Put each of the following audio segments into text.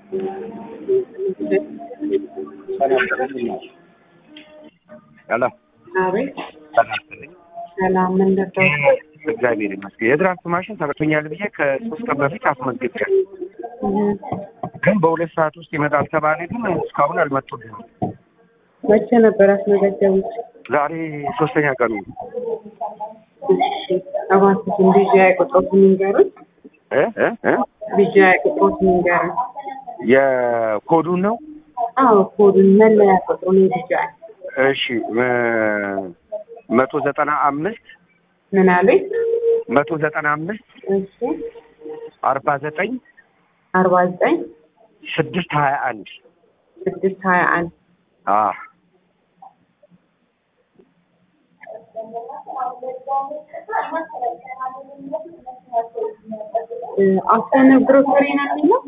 Hello. አቤት ሰላም ሰላም እንደው እግዚአብሔር ይመስገን። የድራፍት ማሽን ተበቶኛል ብዬ ከ3 ቀን በፊት አስመዝግቤያለሁ። ግን በሁለት ሰዓት ውስጥ ይመጣል ተባለ፣ ግን እስካሁን አልመጡልኝም። መቼ ነበር ያስመዘገቡት? ዛሬ 3ኛ ቀኑ። እሺ እባክህ ቢጂአይ ቁጥሩን ንገሩኝ። ቢጂአይ ቁጥሩን ንገሩኝ። የኮዱን ነው? አዎ ኮዱን መለያ ቁጥሩን ቢጂአይ። እሺ 195 ምን አለኝ? 195 እሺ 49 49 621 621 አስተነ ግሮሰሪ ነው የሚለው?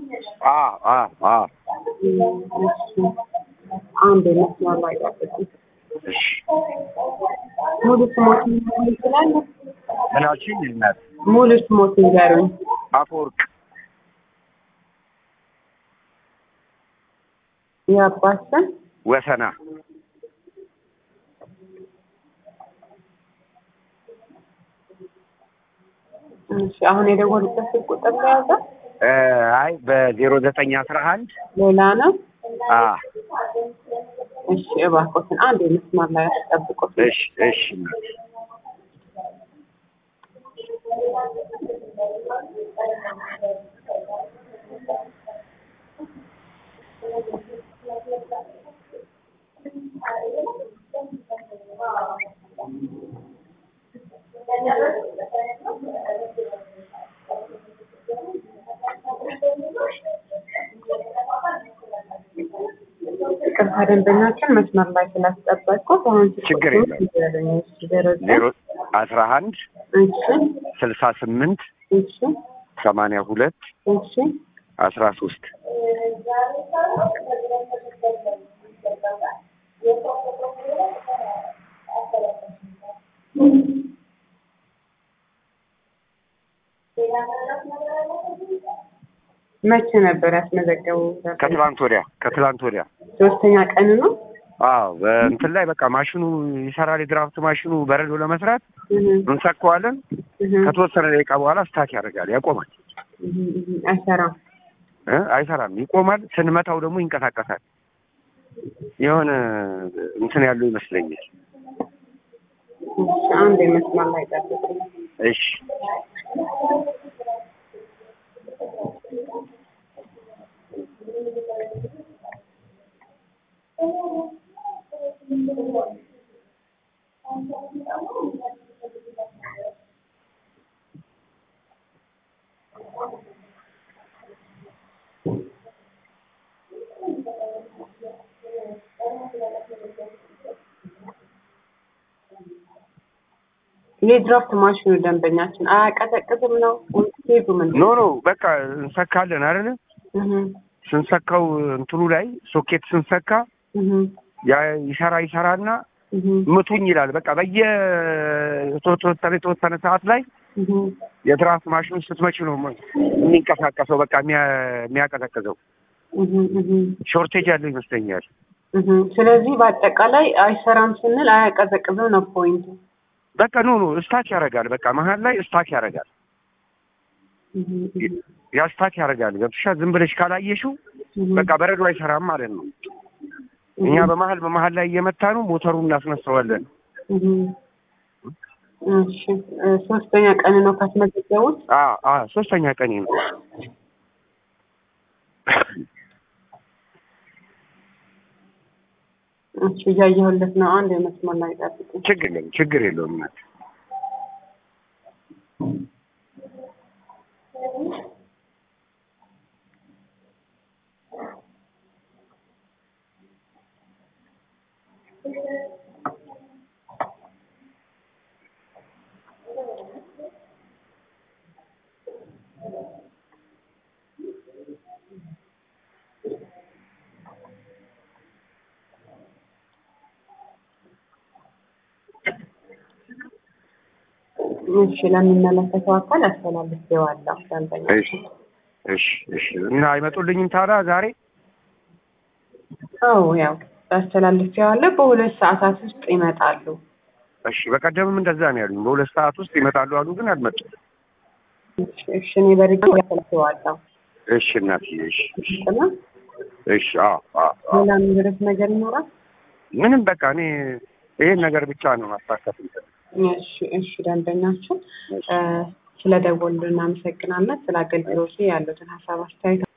እሺ አንድ መስመር ላይ ያለች። እሺ ሙሉ ስሞትን ይችላል? ምን አልሽኝ? እናት ሙሉ ስሞትን ንገሩኝ። አፈወርቅ የአባት ስም? ወሰና። እሺ አሁን የደወሉበት ቁጥር ላይ ያዘ? አይ በ0911 ሌላ ነው? እሺ እባክዎትን አንድ መስመር ላይ አስጠብቁት። እሺ እሺ ይቅርታ ደንበኛችን መስመር ላይ ስላስጠበቅኩት አሁን ችግር የለም። 011 እሺ 68 እሺ 82 እሺ 13 መቼ ነበር ያስመዘገቡ? ከትላንት ወዲያ 3ኛ ቀን ነው። እንትን ላይ በቃ ማሽኑ ይሰራል። የድራፍት ማሽኑ በረዶ ለመስራት እንሰካዋለን። ከተወሰነ ደቂቃ በኋላ ስታክ ያደርጋል፣ ያቆማል። አይሰራም፣ ይቆማል። ስንመታው ደግሞ ይንቀሳቀሳል። የሆነ እንትን ያለው ይመስለኛል። አንድ መስመር ላይ ጠብቁ። እሺ የድራፍት ማሽኑ ደንበኛችን አያቀዘቅዝም ነው ወይስ ኖ በቃ እንሰካለን አይደል? ስንሰካው እንትኑ ላይ ሶኬት ስንሰካ ያ ይሰራና ምቱኝ ይላል። በቃ የተወሰነ ሰዓት ላይ የድራፍት ማሽኑ ስትመጪ ነው የሚንቀሳቀሰው። በቃ የሚያቀዘቅዘው ሾርቴጅ ያለው ይመስለኛል። ስለዚህ በአጠቃላይ አይሰራም ስንል አያቀዘቅዝም ነው ፖይንቱ። በቃ ኖ ስታክ ያደርጋል። በቃ መሀል ላይ ስታክ ያደርጋል። ያ ስታክ ያደርጋል። ገብቶሻል? ዝም ብለሽ ካላየሽው በቃ በረዶ አይሰራም ማለት ነው። እኛ በመሀል ላይ እየመታ ነው ሞተሩን እናስነሳዋለን። እሺ 3ኛ ቀን ነው ካስመዘገቡት? 3ኛ ቀን ነው። እሺ እያየሁለት ነው። አንድ መስመር ላይ ጠብቁ። ችግር የለውም። እሺ ለሚመለከተው አካል አስተላልፌዋለሁ። ደንበኛችን እሺ እሺ። እና አይመጡልኝም ታዲያ ዛሬ? አዎ ያው አስተላልፌዋለሁ። በሁለት ሰዓታት ውስጥ ይመጣሉ። እሺ በቀደምም እንደዛ ነው ያሉኝ። በሁለት ሰዓት ውስጥ ይመጣሉ አሉ፣ ግን አልመጡም። እሺ እኔ በድጋሚ አስተላልፌዋለሁ። እሺ እናትዬ እሺ እሺ እና እሺ። አዎ ሌላ ምንድነው ነገር ይኖራል? ምንም በቃ እኔ ይሄን ነገር ብቻ ነው ማሳካት እንትን። እሺ እሺ። ደንበኛችን ስለደወሉ እናመሰግናለን። ስለ አገልግሎቱ ያሉትን ሀሳብ አስተያየት